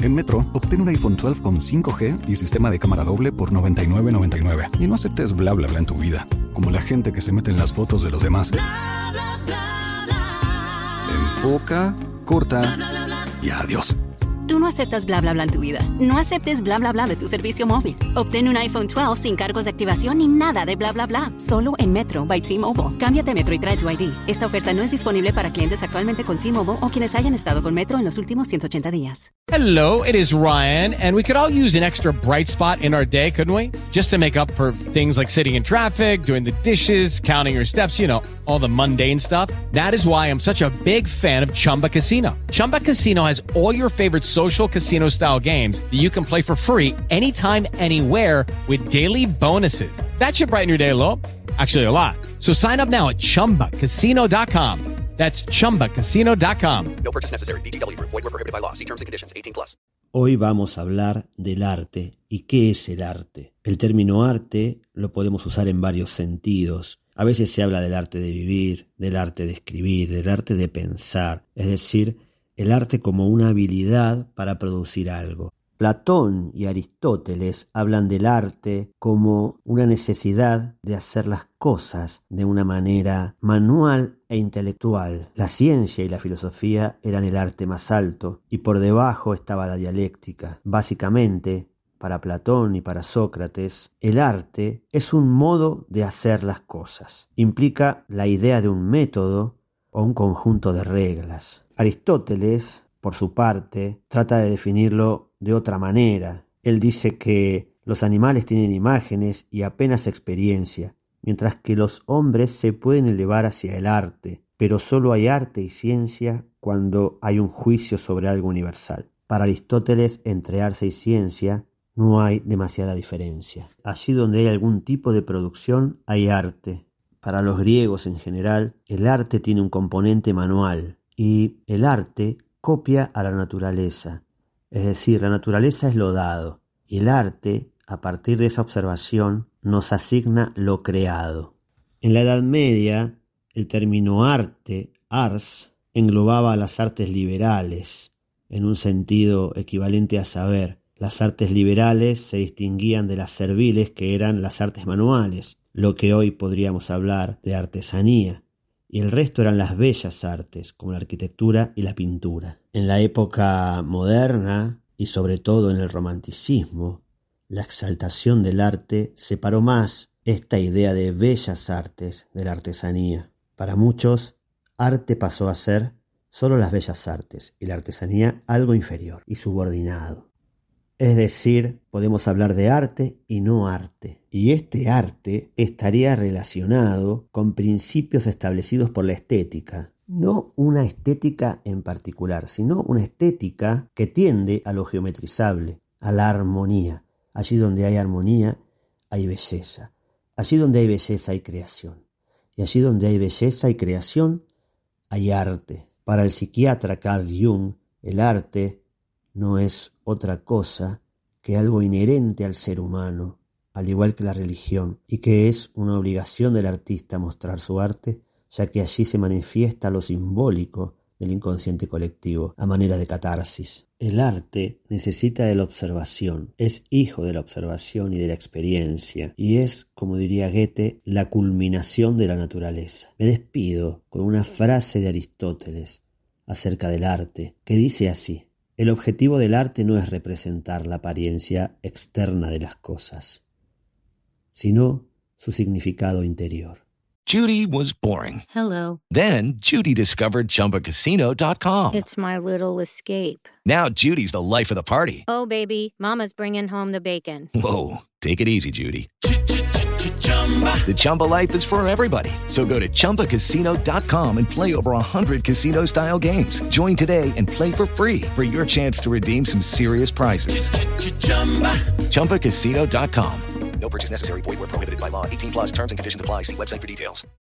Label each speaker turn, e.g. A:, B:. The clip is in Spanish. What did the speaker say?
A: En Metro, obtén un iPhone 12 con 5G y sistema de cámara doble por $99.99. Y no aceptes bla bla bla en tu vida, como la gente que se mete en las fotos de los demás.
B: Bla, bla, bla, bla.
A: Enfoca, corta y adiós.
C: Tú no aceptas bla bla bla en tu vida. No aceptes bla bla bla de tu servicio móvil. Obtén un iPhone 12 sin cargos de activación ni nada de bla bla bla. Solo en Metro by T-Mobile. Cámbiate a Metro y trae tu ID. Esta oferta no es disponible para clientes actualmente con T-Mobile o quienes hayan estado con Metro en los últimos 180 días.
D: Hello, it is Ryan, and we could all use an extra bright spot in our day, couldn't we? Just to make up for things like sitting in traffic, doing the dishes, counting your steps, you know, all the mundane stuff. That is why I'm such a big fan of Chumba Casino. Chumba Casino has all your favorite social casino-style games that you can play for free anytime, anywhere with daily bonuses. That should brighten your day a little. Actually, a lot. So sign up now at ChumbaCasino.com. That's ChumbaCasino.com.
E: No purchase necessary. VGW Group. Void where prohibited by law. See terms and conditions. 18+.
F: Hoy vamos a hablar del arte. ¿Y qué es el arte? El término arte lo podemos usar en varios sentidos. A veces se habla del arte de vivir, del arte de escribir, del arte de pensar. Es decir, el arte como una habilidad para producir algo. Platón y Aristóteles hablan del arte como una necesidad de hacer las cosas de una manera manual e intelectual. La ciencia y la filosofía eran el arte más alto y por debajo estaba la dialéctica. Básicamente, para Platón y para Sócrates, el arte es un modo de hacer las cosas. Implica la idea de un método o un conjunto de reglas. Aristóteles, por su parte, trata de definirlo de otra manera. Él dice que los animales tienen imágenes y apenas experiencia, mientras que los hombres se pueden elevar hacia el arte, pero solo hay arte y ciencia cuando hay un juicio sobre algo universal. Para Aristóteles, entre arte y ciencia no hay demasiada diferencia. Allí donde hay algún tipo de producción, hay arte. Para los griegos en general, el arte tiene un componente manual y el arte copia a la naturaleza. Es decir, la naturaleza es lo dado y el arte, a partir de esa observación, nos asigna lo creado. En la Edad Media, el término arte, ars, englobaba a las artes liberales, en un sentido equivalente a saber. Las artes liberales se distinguían de las serviles, que eran las artes manuales, lo que hoy podríamos hablar de artesanía, y el resto eran las bellas artes, como la arquitectura y la pintura. En la época moderna, y sobre todo en el romanticismo, la exaltación del arte separó más esta idea de bellas artes de la artesanía. Para muchos, arte pasó a ser solo las bellas artes, y la artesanía algo inferior y subordinado. Es decir, podemos hablar de arte y no arte. Y este arte estaría relacionado con principios establecidos por la estética. No una estética en particular, sino una estética que tiende a lo geometrizable, a la armonía. Allí donde hay armonía, hay belleza. Allí donde hay belleza, hay creación. Y allí donde hay belleza y creación, hay arte. Para el psiquiatra Carl Jung, el arte no es otra cosa que algo inherente al ser humano, al igual que la religión, y que es una obligación del artista mostrar su arte, ya que allí se manifiesta lo simbólico del inconsciente colectivo, a manera de catarsis. El arte necesita de la observación, es hijo de la observación y de la experiencia, y es, como diría Goethe, la culminación de la naturaleza. Me despido con una frase de Aristóteles acerca del arte, que dice así: el objetivo del arte no es representar la apariencia externa de las cosas, sino su significado interior.
G: Judy was boring.
H: Hello.
G: Then Judy discovered ChumbaCasino.com.
H: It's my little escape.
G: Now Judy's the life of the party.
H: Oh, baby, mama's bringing home the bacon.
G: Whoa, take it easy, Judy. The Chumba life is for everybody. So go to ChumbaCasino.com and play over 100 casino-style games. Join today and play for free for your chance to redeem some serious prizes. ChumbaCasino.com.
E: No purchase necessary. Void where prohibited by law. 18+. Terms and conditions apply. See website for details.